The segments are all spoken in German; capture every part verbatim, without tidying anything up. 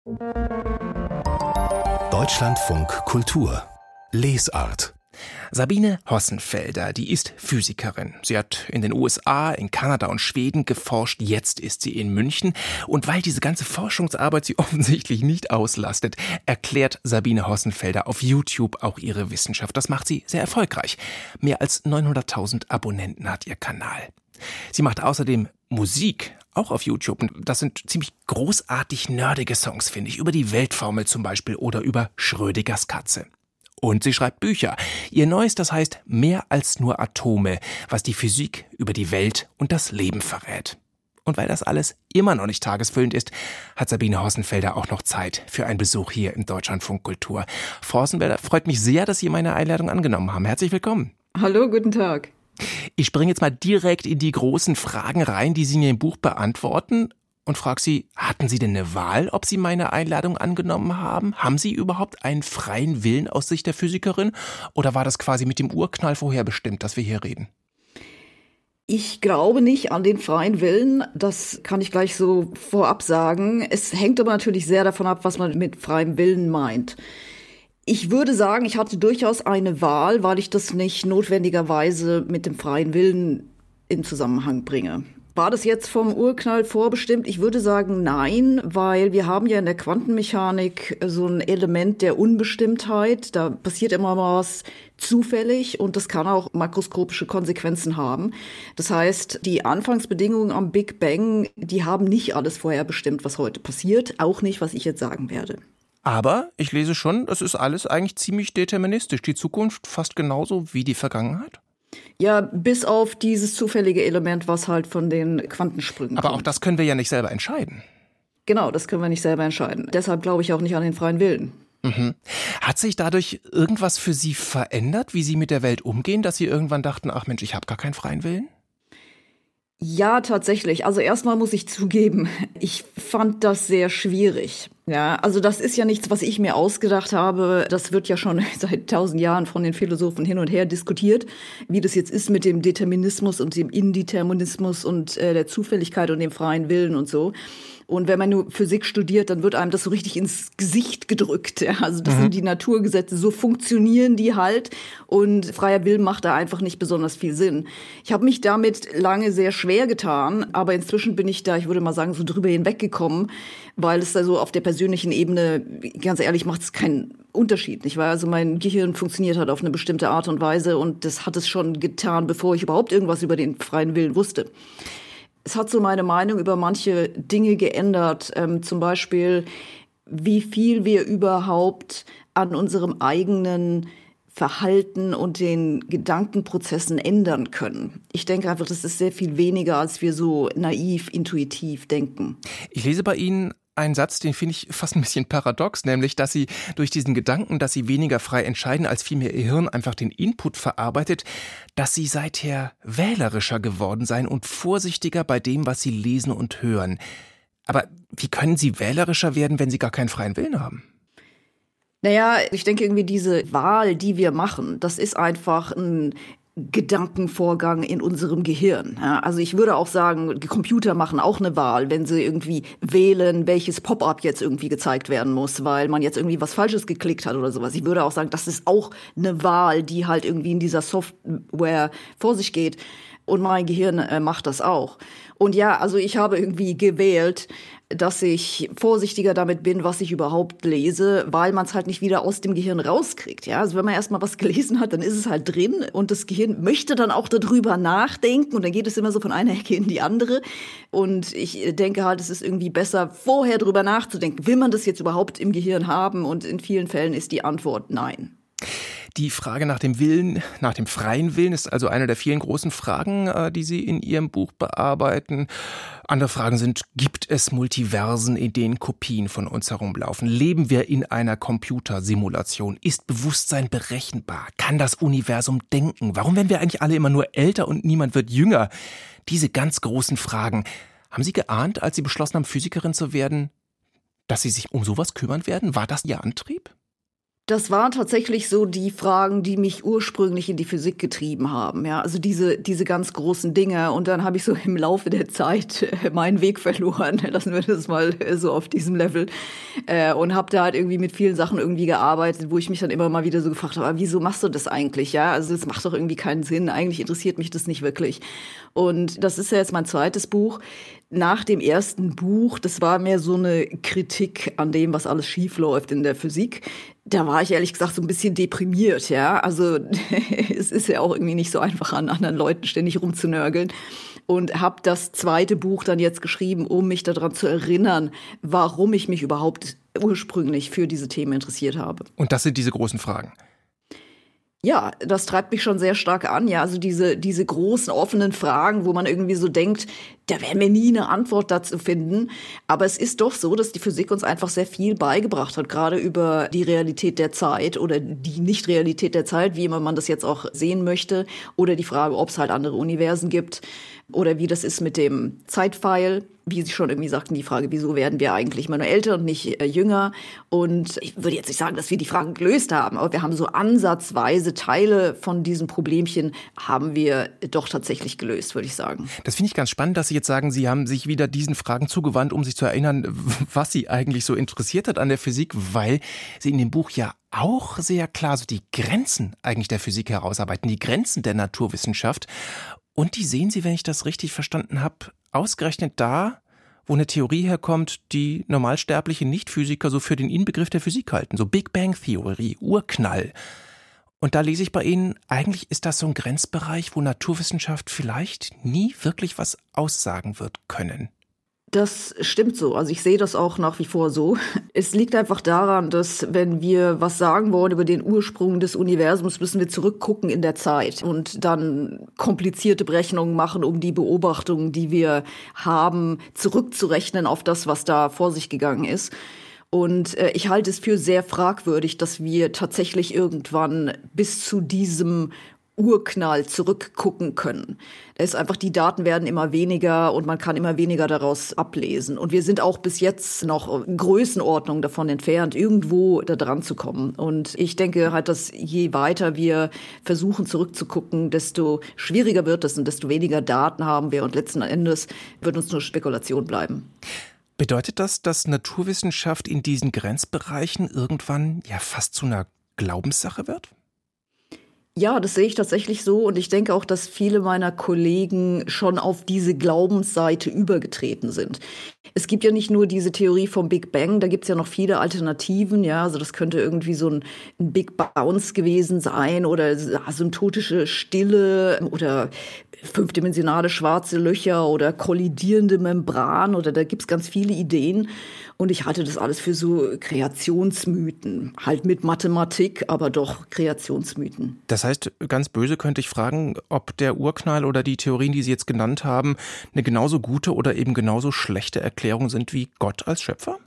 Deutschlandfunk Kultur Lesart. Sabine Hossenfelder, die ist Physikerin. Sie hat in den U S A, in Kanada und Schweden geforscht. Jetzt ist sie in München. Und weil diese ganze Forschungsarbeit sie offensichtlich nicht auslastet, erklärt Sabine Hossenfelder auf YouTube auch ihre Wissenschaft. Das macht sie sehr erfolgreich. Mehr als neunhunderttausend Abonnenten hat ihr Kanal. Sie macht außerdem Musik, auch auf YouTube. Das sind ziemlich großartig nerdige Songs, finde ich. Über die Weltformel zum Beispiel oder über Schrödingers Katze. Und sie schreibt Bücher. Ihr neuestes heißt Mehr als nur Atome, was die Physik über die Welt und das Leben verrät. Und weil das alles immer noch nicht tagesfüllend ist, hat Sabine Hossenfelder auch noch Zeit für einen Besuch hier im Deutschlandfunk Kultur. Frau Hossenfelder, freut mich sehr, dass Sie meine Einladung angenommen haben. Herzlich willkommen. Hallo, guten Tag. Ich springe jetzt mal direkt in die großen Fragen rein, die Sie in Ihrem Buch beantworten. Und frage Sie, hatten Sie denn eine Wahl, ob Sie meine Einladung angenommen haben? Haben Sie überhaupt einen freien Willen aus Sicht der Physikerin? Oder war das quasi mit dem Urknall vorherbestimmt, dass wir hier reden? Ich glaube nicht an den freien Willen. Das kann ich gleich so vorab sagen. Es hängt aber natürlich sehr davon ab, was man mit freiem Willen meint. Ich würde sagen, ich hatte durchaus eine Wahl, weil ich das nicht notwendigerweise mit dem freien Willen in Zusammenhang bringe. War das jetzt vom Urknall vorbestimmt? Ich würde sagen, nein, weil wir haben ja in der Quantenmechanik so ein Element der Unbestimmtheit. Da passiert immer mal was zufällig und das kann auch makroskopische Konsequenzen haben. Das heißt, die Anfangsbedingungen am Big Bang, die haben nicht alles vorher bestimmt, was heute passiert. Auch nicht, was ich jetzt sagen werde. Aber ich lese schon, das ist alles eigentlich ziemlich deterministisch. Die Zukunft fast genauso wie die Vergangenheit? Ja, bis auf dieses zufällige Element, was halt von den Quantensprüngen Aber kommt. auch das können wir ja nicht selber entscheiden. Genau, das können wir nicht selber entscheiden. Deshalb glaube ich auch nicht an den freien Willen. Mhm. Hat sich dadurch irgendwas für Sie verändert, wie Sie mit der Welt umgehen, dass Sie irgendwann dachten, ach Mensch, ich habe gar keinen freien Willen? Ja, tatsächlich. Also erstmal muss ich zugeben, ich fand das sehr schwierig. Ja, also das ist ja nichts, was ich mir ausgedacht habe. Das wird ja schon seit tausend Jahren von den Philosophen hin und her diskutiert, wie das jetzt ist mit dem Determinismus und dem Indeterminismus und äh, der Zufälligkeit und dem freien Willen und so. Und wenn man nur Physik studiert, dann wird einem das so richtig ins Gesicht gedrückt. Ja? Also das mhm. sind die Naturgesetze, so funktionieren die halt. Und freier Wille macht da einfach nicht besonders viel Sinn. Ich habe mich damit lange sehr schwer getan, aber inzwischen bin ich da, ich würde mal sagen, so drüber hinweggekommen, weil es da so auf der persönlichen Ebene, ganz ehrlich, macht es keinen Unterschied, nicht wahr? Also mein Gehirn funktioniert halt auf eine bestimmte Art und Weise und das hat es schon getan, bevor ich überhaupt irgendwas über den freien Willen wusste. Es hat so meine Meinung über manche Dinge geändert, ähm, zum Beispiel, wie viel wir überhaupt an unserem eigenen Verhalten und den Gedankenprozessen ändern können. Ich denke einfach, das ist sehr viel weniger, als wir so naiv, intuitiv denken. Ich lese bei Ihnen einen Satz, den finde ich fast ein bisschen paradox, nämlich, dass Sie durch diesen Gedanken, dass Sie weniger frei entscheiden, als vielmehr Ihr Hirn einfach den Input verarbeitet, dass Sie seither wählerischer geworden seien und vorsichtiger bei dem, was Sie lesen und hören. Aber wie können Sie wählerischer werden, wenn Sie gar keinen freien Willen haben? Naja, ich denke irgendwie diese Wahl, die wir machen, das ist einfach ein Gedankenvorgang in unserem Gehirn. Ja, also ich würde auch sagen, die Computer machen auch eine Wahl, wenn sie irgendwie wählen, welches Pop-up jetzt irgendwie gezeigt werden muss, weil man jetzt irgendwie was Falsches geklickt hat oder sowas. Ich würde auch sagen, das ist auch eine Wahl, die halt irgendwie in dieser Software vor sich geht. Und mein Gehirn äh, macht das auch. Und ja, also ich habe irgendwie gewählt, dass ich vorsichtiger damit bin, was ich überhaupt lese, weil man es halt nicht wieder aus dem Gehirn rauskriegt. Ja, also wenn man erst mal was gelesen hat, dann ist es halt drin und das Gehirn möchte dann auch darüber nachdenken und dann geht es immer so von einer Ecke in die andere. Und ich denke halt, es ist irgendwie besser, vorher drüber nachzudenken. Will man das jetzt überhaupt im Gehirn haben? Und in vielen Fällen ist die Antwort nein. Die Frage nach dem Willen, nach dem freien Willen ist also eine der vielen großen Fragen, die Sie in Ihrem Buch bearbeiten. Andere Fragen sind, gibt es Multiversen, in denen Kopien von uns herumlaufen? Leben wir in einer Computersimulation? Ist Bewusstsein berechenbar? Kann das Universum denken? Warum werden wir eigentlich alle immer nur älter und niemand wird jünger? Diese ganz großen Fragen. Haben Sie geahnt, als Sie beschlossen haben, Physikerin zu werden, dass Sie sich um sowas kümmern werden? War das Ihr Antrieb? Das waren tatsächlich so die Fragen, die mich ursprünglich in die Physik getrieben haben. Ja, also diese, diese ganz großen Dinge. Und dann habe ich so im Laufe der Zeit äh, meinen Weg verloren. Lassen wir das mal äh, so auf diesem Level. Äh, und habe da halt irgendwie mit vielen Sachen irgendwie gearbeitet, wo ich mich dann immer mal wieder so gefragt habe, aber wieso machst du das eigentlich? Ja, also das macht doch irgendwie keinen Sinn. Eigentlich interessiert mich das nicht wirklich. Und das ist ja jetzt mein zweites Buch. Nach dem ersten Buch, das war mehr so eine Kritik an dem, was alles schief läuft in der Physik. Da war ich ehrlich gesagt so ein bisschen deprimiert, ja. Also es ist ja auch irgendwie nicht so einfach, an anderen Leuten ständig rumzunörgeln. Und habe das zweite Buch dann jetzt geschrieben, um mich daran zu erinnern, warum ich mich überhaupt ursprünglich für diese Themen interessiert habe. Und das sind diese großen Fragen. Ja, das treibt mich schon sehr stark an, ja, also diese, diese großen offenen Fragen, wo man irgendwie so denkt, da werden wir nie eine Antwort dazu finden. Aber es ist doch so, dass die Physik uns einfach sehr viel beigebracht hat, gerade über die Realität der Zeit oder die Nicht-Realität der Zeit, wie immer man das jetzt auch sehen möchte, oder die Frage, ob es halt andere Universen gibt oder wie das ist mit dem Zeitpfeil. Wie Sie schon irgendwie sagten, die Frage, wieso werden wir eigentlich immer nur älter und nicht äh, jünger? Und ich würde jetzt nicht sagen, dass wir die Fragen gelöst haben, aber wir haben so ansatzweise Teile von diesem Problemchen haben wir doch tatsächlich gelöst, würde ich sagen. Das finde ich ganz spannend, dass Sie jetzt sagen, Sie haben sich wieder diesen Fragen zugewandt, um sich zu erinnern, was Sie eigentlich so interessiert hat an der Physik, weil Sie in dem Buch ja auch sehr klar so die Grenzen eigentlich der Physik herausarbeiten, die Grenzen der Naturwissenschaft. Und die sehen Sie, wenn ich das richtig verstanden habe, ausgerechnet da, wo eine Theorie herkommt, die normalsterbliche Nichtphysiker so für den Inbegriff der Physik halten. So Big Bang Theorie, Urknall. Und da lese ich bei Ihnen, eigentlich ist das so ein Grenzbereich, wo Naturwissenschaft vielleicht nie wirklich was aussagen wird können. Das stimmt so. Also ich sehe das auch nach wie vor so. Es liegt einfach daran, dass wenn wir was sagen wollen über den Ursprung des Universums, müssen wir zurückgucken in der Zeit und dann komplizierte Berechnungen machen, um die Beobachtungen, die wir haben, zurückzurechnen auf das, was da vor sich gegangen ist. Und äh, ich halte es für sehr fragwürdig, dass wir tatsächlich irgendwann bis zu diesem Urknall zurückgucken können. Da ist einfach, die Daten werden immer weniger und man kann immer weniger daraus ablesen. Und wir sind auch bis jetzt noch in Größenordnung davon entfernt, irgendwo da dran zu kommen. Und ich denke halt, dass je weiter wir versuchen zurückzugucken, desto schwieriger wird es und desto weniger Daten haben wir. Und letzten Endes wird uns nur Spekulation bleiben. Bedeutet das, dass Naturwissenschaft in diesen Grenzbereichen irgendwann ja fast zu einer Glaubenssache wird? Ja, das sehe ich tatsächlich so und ich denke auch, dass viele meiner Kollegen schon auf diese Glaubensseite übergetreten sind. Es gibt ja nicht nur diese Theorie vom Big Bang, da gibt es ja noch viele Alternativen, ja, also das könnte irgendwie so ein, ein Big Bounce gewesen sein oder asymptotische Stille oder fünfdimensionale schwarze Löcher oder kollidierende Membran oder da gibt's ganz viele Ideen. Und ich halte das alles für so Kreationsmythen, halt mit Mathematik, aber doch Kreationsmythen. Das heißt, ganz böse könnte ich fragen, ob der Urknall oder die Theorien, die Sie jetzt genannt haben, eine genauso gute oder eben genauso schlechte Erklärung sind wie Gott als Schöpfer?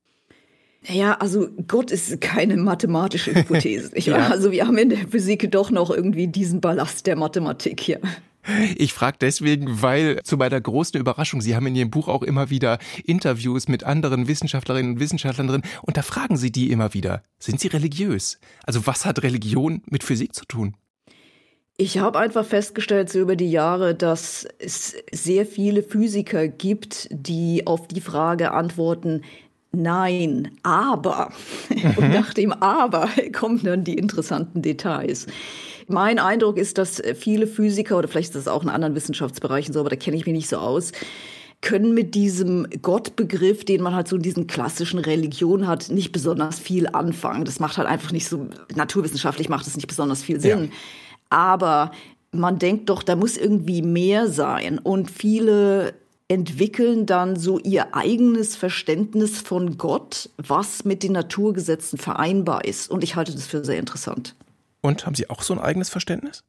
Ja, also Gott ist keine mathematische Hypothese. Ich ja. Also wir haben in der Physik doch noch irgendwie diesen Ballast der Mathematik hier. Ich frage deswegen, weil zu meiner großen Überraschung, Sie haben in Ihrem Buch auch immer wieder Interviews mit anderen Wissenschaftlerinnen und Wissenschaftlern drin und da fragen Sie die immer wieder, sind Sie religiös? Also was hat Religion mit Physik zu tun? Ich habe einfach festgestellt so über die Jahre, dass es sehr viele Physiker gibt, die auf die Frage antworten, nein, aber. Mhm. Und nach dem Aber kommen dann die interessanten Details. Mein Eindruck ist, dass viele Physiker, oder vielleicht ist das auch in anderen Wissenschaftsbereichen so, aber da kenne ich mich nicht so aus, können mit diesem Gottbegriff, den man halt so in diesen klassischen Religionen hat, nicht besonders viel anfangen. Das macht halt einfach nicht so, naturwissenschaftlich macht es nicht besonders viel Sinn. Ja. Aber man denkt doch, da muss irgendwie mehr sein. Und viele entwickeln dann so ihr eigenes Verständnis von Gott, was mit den Naturgesetzen vereinbar ist. Und ich halte das für sehr interessant. Und haben Sie auch so ein eigenes Verständnis?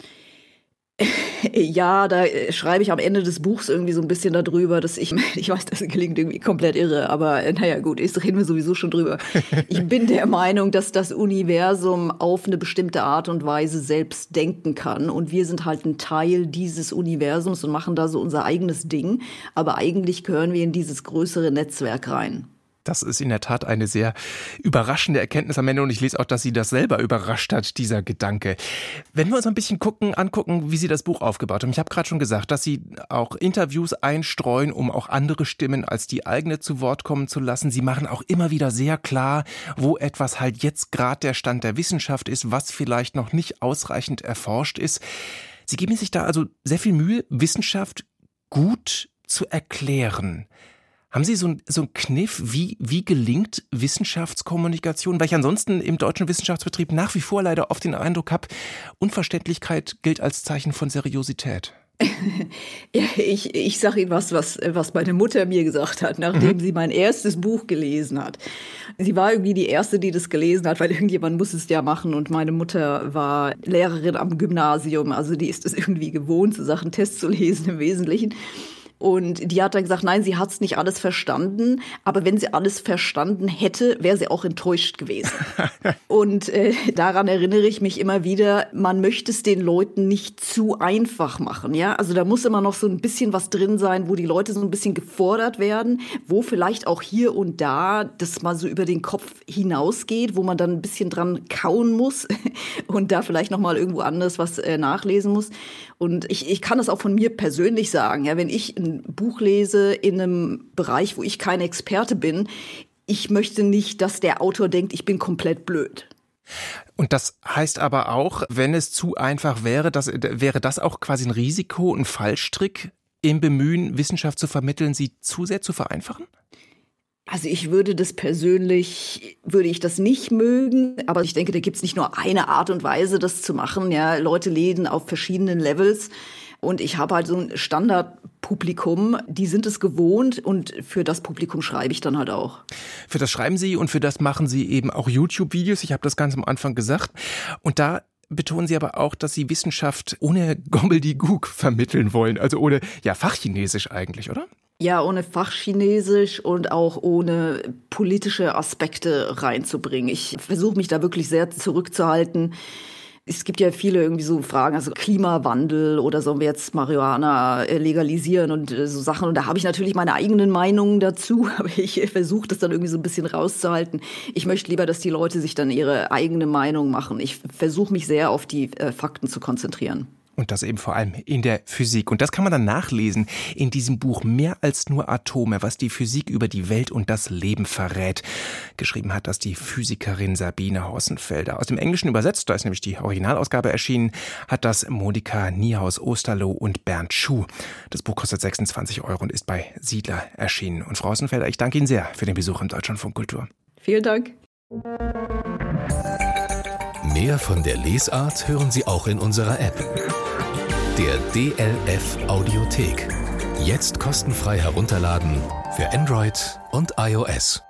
Ja, da schreibe ich am Ende des Buchs irgendwie so ein bisschen darüber, dass ich, ich weiß, das klingt irgendwie komplett irre, aber naja gut, jetzt reden wir sowieso schon drüber. Ich bin der Meinung, dass das Universum auf eine bestimmte Art und Weise selbst denken kann und wir sind halt ein Teil dieses Universums und machen da so unser eigenes Ding, aber eigentlich gehören wir in dieses größere Netzwerk rein. Das ist in der Tat eine sehr überraschende Erkenntnis am Ende und ich lese auch, dass Sie das selber überrascht hat, dieser Gedanke. Wenn wir uns ein bisschen gucken, angucken, wie Sie das Buch aufgebaut haben. Ich habe gerade schon gesagt, dass Sie auch Interviews einstreuen, um auch andere Stimmen als die eigene zu Wort kommen zu lassen. Sie machen auch immer wieder sehr klar, wo etwas halt jetzt gerade der Stand der Wissenschaft ist, was vielleicht noch nicht ausreichend erforscht ist. Sie geben sich da also sehr viel Mühe, Wissenschaft gut zu erklären. Haben Sie so, ein, so einen Kniff, wie, wie gelingt Wissenschaftskommunikation? Weil ich ansonsten im deutschen Wissenschaftsbetrieb nach wie vor leider oft den Eindruck habe, Unverständlichkeit gilt als Zeichen von Seriosität. Ja, ich, ich sage Ihnen was, was, was meine Mutter mir gesagt hat, nachdem mhm. sie mein erstes Buch gelesen hat. Sie war irgendwie die Erste, die das gelesen hat, weil irgendjemand muss es ja machen. Und meine Mutter war Lehrerin am Gymnasium, also die ist es irgendwie gewohnt, so Sachen Tests zu lesen im Wesentlichen. Und die hat dann gesagt, nein, sie hat's nicht alles verstanden, aber wenn sie alles verstanden hätte, wäre sie auch enttäuscht gewesen. Und äh, daran erinnere ich mich immer wieder, man möchte es den Leuten nicht zu einfach machen, ja? Also da muss immer noch so ein bisschen was drin sein, wo die Leute so ein bisschen gefordert werden, wo vielleicht auch hier und da das mal so über den Kopf hinausgeht, wo man dann ein bisschen dran kauen muss und da vielleicht noch mal irgendwo anders was äh, nachlesen muss. Und ich, ich kann das auch von mir persönlich sagen, ja, wenn ich ein Buch lese in einem Bereich, wo ich kein Experte bin, ich möchte nicht, dass der Autor denkt, ich bin komplett blöd. Und das heißt aber auch, wenn es zu einfach wäre, das, wäre das auch quasi ein Risiko, ein Fallstrick im Bemühen, Wissenschaft zu vermitteln, sie zu sehr zu vereinfachen? Also ich würde das persönlich, würde ich das nicht mögen, aber ich denke, da gibt es nicht nur eine Art und Weise, das zu machen. Ja, Leute lesen auf verschiedenen Levels und ich habe halt so ein Standardpublikum, die sind es gewohnt und für das Publikum schreibe ich dann halt auch. Für das schreiben Sie und für das machen Sie eben auch YouTube-Videos. Ich habe das ganz am Anfang gesagt und da betonen Sie aber auch, dass Sie Wissenschaft ohne Gobbledygook vermitteln wollen, also ohne, ja, Fachchinesisch eigentlich, oder? Ja, ohne Fachchinesisch und auch ohne politische Aspekte reinzubringen. Ich versuche mich da wirklich sehr zurückzuhalten. Es gibt ja viele irgendwie so Fragen, also Klimawandel oder sollen wir jetzt Marihuana legalisieren und so Sachen. Und da habe ich natürlich meine eigenen Meinungen dazu, aber ich versuche das dann irgendwie so ein bisschen rauszuhalten. Ich möchte lieber, dass die Leute sich dann ihre eigene Meinung machen. Ich versuche mich sehr auf die äh, Fakten zu konzentrieren. Und das eben vor allem in der Physik. Und das kann man dann nachlesen in diesem Buch Mehr als nur Atome, was die Physik über die Welt und das Leben verrät. Geschrieben hat das die Physikerin Sabine Hossenfelder. Aus dem Englischen übersetzt, da ist nämlich die Originalausgabe erschienen, hat das Monika Niehaus-Osterloh und Bernd Schuh. Das Buch kostet sechsundzwanzig Euro und ist bei Siedler erschienen. Und Frau Hossenfelder, ich danke Ihnen sehr für den Besuch im Deutschlandfunk Kultur. Vielen Dank. Mehr von der Lesart hören Sie auch in unserer App. Der D L F Audiothek. Jetzt kostenfrei herunterladen für Android und iOS.